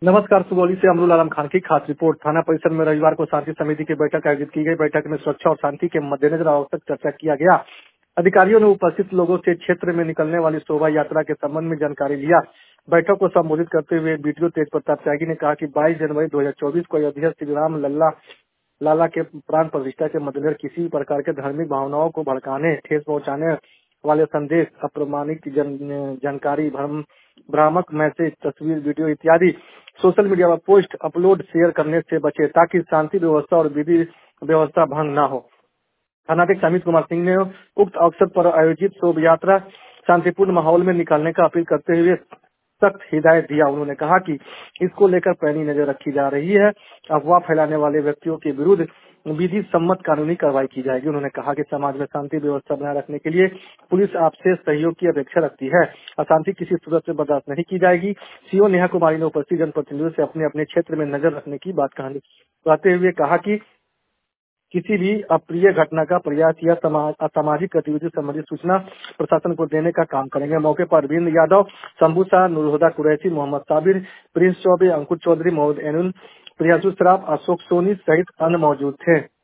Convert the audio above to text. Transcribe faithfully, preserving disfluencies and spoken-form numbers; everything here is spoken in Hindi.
नमस्कार। सुगौली से अमरुल आलम खान की खास रिपोर्ट। थाना परिसर में रविवार को शांति समिति की बैठक आयोजित की गई। बैठक में सुरक्षा और शांति के मद्देनजर आवश्यक चर्चा किया गया। अधिकारियों ने उपस्थित लोगों से क्षेत्र में निकलने वाली शोभा यात्रा के संबंध में जानकारी लिया। बैठक को संबोधित करते हुए बीडीओ तेज प्रताप त्यागी ने कहा कि बाईस जनवरी दो हजार चौबीस को अयोध्या श्री राम लल्ला लाला के प्राण प्रतिष्ठा के मद्देनजर किसी भी प्रकार के धार्मिक भावनाओं को भड़काने, ठेस पहुंचाने वाले संदेश, अप्रमाणिक जन, जानकारी, भ्रम भ्रामक मैसेज, तस्वीर, वीडियो इत्यादि सोशल मीडिया पर पोस्ट, अपलोड, शेयर करने से बचे ताकि शांति व्यवस्था और विधि व्यवस्था भंग न हो। थानाध्यक्ष अमित कुमार सिंह ने उक्त अवसर पर आयोजित शोभा यात्रा शांतिपूर्ण माहौल में निकालने का अपील करते हुए सख्त हिदायत दिया। उन्होंने कहा कि इसको लेकर पैनी नजर रखी जा रही है। अफवाह फैलाने वाले व्यक्तियों के विरुद्ध विधि सम्मत कानूनी कार्रवाई की जाएगी। उन्होंने कहा कि समाज में शांति व्यवस्था बनाए रखने के लिए पुलिस आपसे सहयोग की अपेक्षा रखती है। अशांति किसी सूरत में बर्दाश्त नहीं की जाएगी। सीओ नेहा कुमारी ने उपस्थित जनप्रतिनिधियों से अपने अपने क्षेत्र में नजर रखने की बात कहते हुए कहा कि किसी भी अप्रिय घटना का प्रयास या असामाजिक गतिविधि संबंधी सूचना प्रशासन को देने का काम करेंगे। मौके पर अरविंद यादव, शंभू शाह, नूरहुदा कुरैशी, मोहम्मद साबिर, प्रिंस चौबे, अंकुर चौधरी, मोहम्मद एनुल, प्रियांशु सराफ, अशोक सोनी सहित अन्य मौजूद थे।